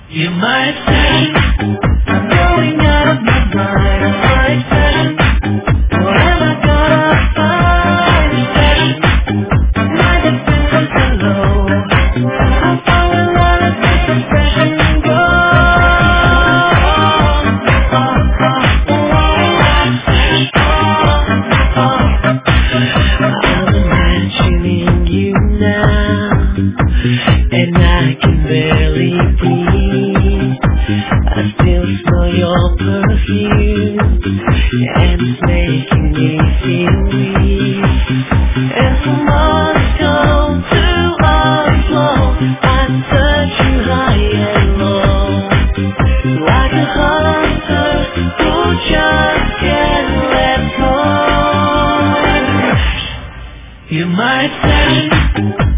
You might say I'm going out of my mind. I might say what have I gotta find? My defenses are low. I fall in love with this expression and go. I'm imagining you now, and I can barely breathe. I still smell your perfume, and it's making me feel weak. And for months come to unfold, I search you high and low, like a hunter who just can't let go. You might say